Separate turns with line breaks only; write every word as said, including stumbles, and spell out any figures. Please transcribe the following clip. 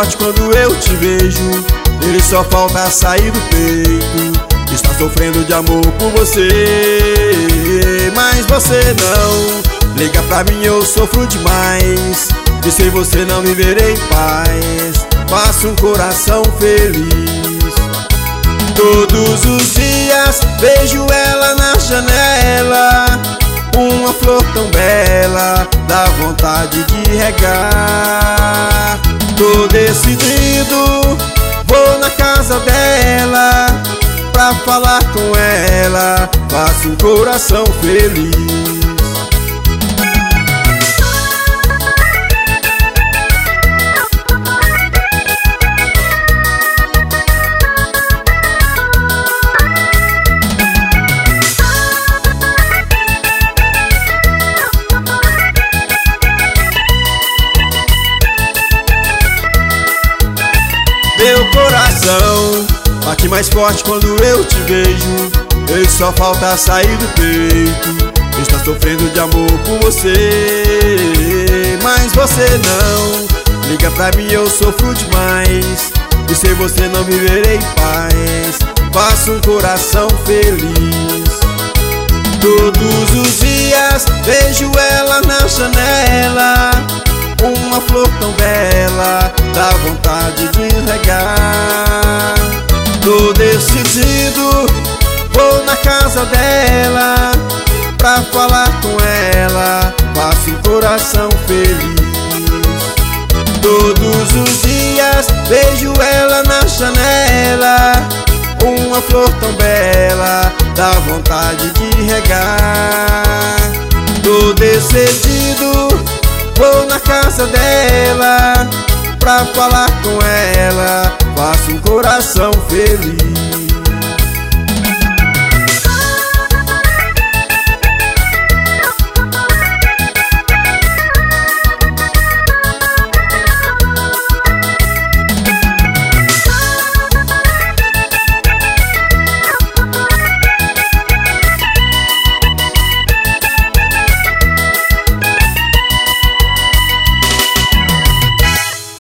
forte quando eu te vejo. Ele só falta sair do peito. Está sofrendo de amor por você, mas você não liga pra mim, eu sofro demais. E sem você não viverei em paz. Faço um coração feliz. Todos os dias vejo ela na janela, uma flor tão bela, dá vontade de regar. Tô decidido, vou na casa dela pra falar com ela, faço um coração feliz. Meu coração bate mais forte quando eu te vejo. Ele só falta sair do peito. Está sofrendo de amor por você, mas você não liga pra mim, eu sofro demais. E sem você não viverei em paz. Faço um coração feliz. Todos os dias vejo ela na janela, uma flor tão bela, dá vontade de regar. Tô decidido, vou na casa dela pra falar com ela, faço um coração feliz. Todos os dias vejo ela na janela, uma flor tão bela, dá vontade de regar. Tô decidido, vou na casa dela pra falar com ela, faço um coração feliz.